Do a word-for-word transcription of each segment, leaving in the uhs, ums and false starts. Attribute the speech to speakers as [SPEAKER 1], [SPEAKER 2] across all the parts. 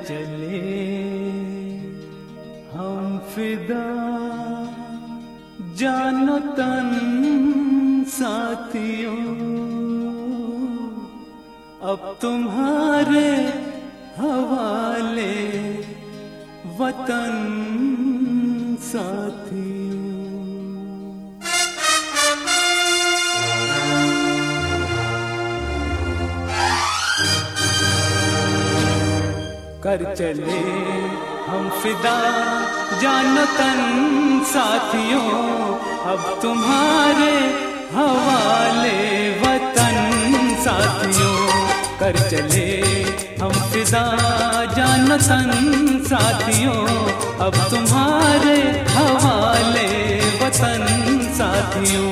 [SPEAKER 1] चले हम फिदा जानो तन साथियों, अब तुम्हारे हवाले वतन साथियों। कर चले हम फिदा जानो तन साथियों, अब तुम्हारे हवाले वतन साथियों। कर चले हम फिदा जानो तन साथियों, अब तुम्हारे हवाले वतन साथियों।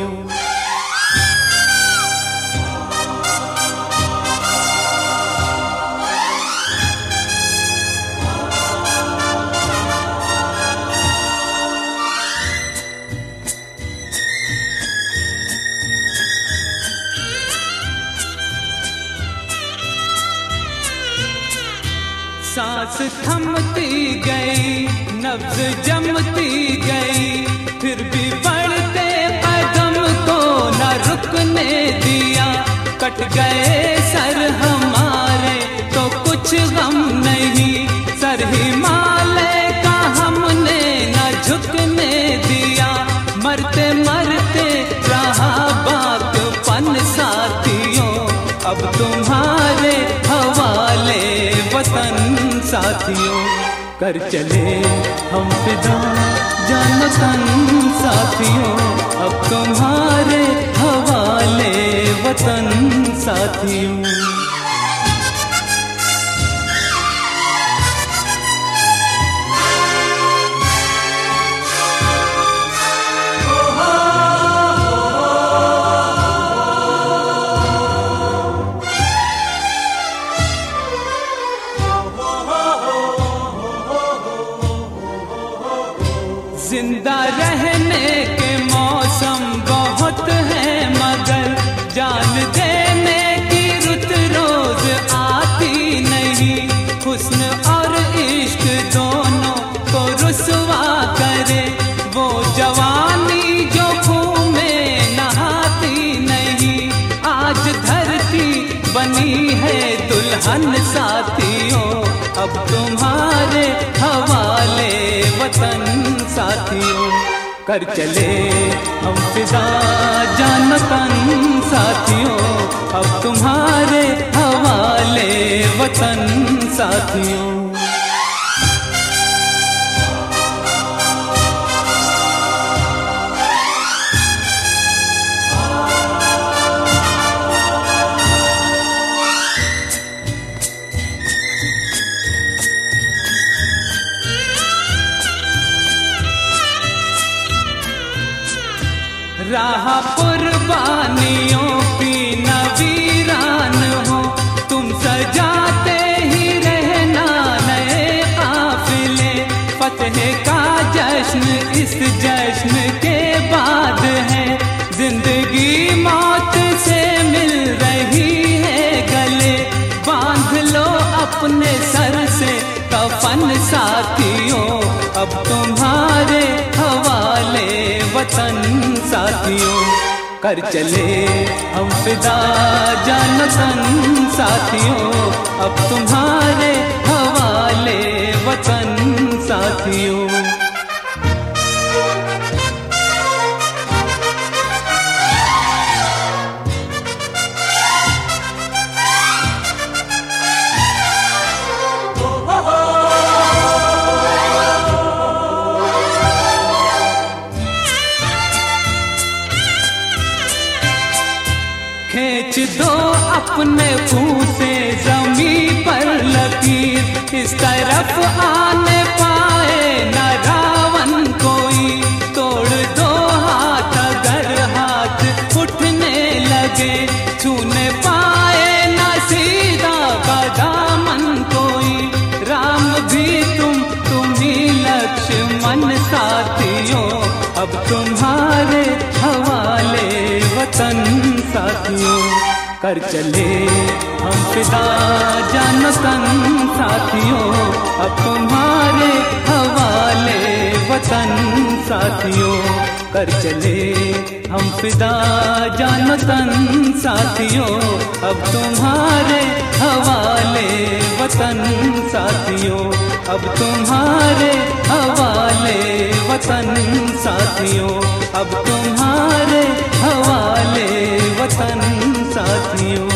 [SPEAKER 1] सांस थमती गई, नब्ज जमती गई, फिर भी बढ़ते कदम को न रुकने दिया। कट गए सर हमारे तो कुछ गम नहीं, सर हिमालय का हमने न झुकने दिया। मरते मरते रहा बागपन साथियों, अब तुम्हारे हवाले वतन साथियों। कर चले हम फिदा जानो तन साथियों, अब तुम्हारे हवाले वतन साथियों। जिंदा रहने के मौसम बहुत हैं, मगर जान देने की रुत रोज आती नहीं। हुस्न और इश्क दोनों को रुसवा करे वो जवानी जो खून में नहाती नहीं। आज धरती बनी है दुल्हन साथियों, अब तुम्हारे हवाले वतन साथियों। कर चले हम फिदा जानो तन साथियों, अब तुम्हारे हवाले वतन साथियों। राह कुर्बानियों की नवीरान हो, तुम सजाते ही रहना नए काफिले। फतह का जश्न इस जश्न के बाद है, जिंदगी मौत से मिल रही है गले। बांध लो अपने सर से कफन साथियों, अब तुम्हारे हवाले वतन साथियों। कर चले हम फिदा जानो तन साथियों, अब तुम्हारे हवाले वतन साथियों। खींच दो अपने मुंह से जमी पर लकीर, इस तरफ आने पाए न रावण कोई। तोड़ दो हाथ अगर हाथ उठने लगे, छूने पाए न सीधा का दामन कोई। राम भी तुम तुम ही लक्ष्मण साथियों, अब तुम्हारे हवाले वतन साथियों। कर चले हम फिदा जानो तन साथियों, अब तुम्हारे हवाले वतन साथियों। कर चले हम फिदा जानो तन साथियों, अब तुम्हारे हवाले वतन साथियों, अब तुम्हारे हवाले वतन साथियों, अब तुम्हारे हवाले वतन साथियों।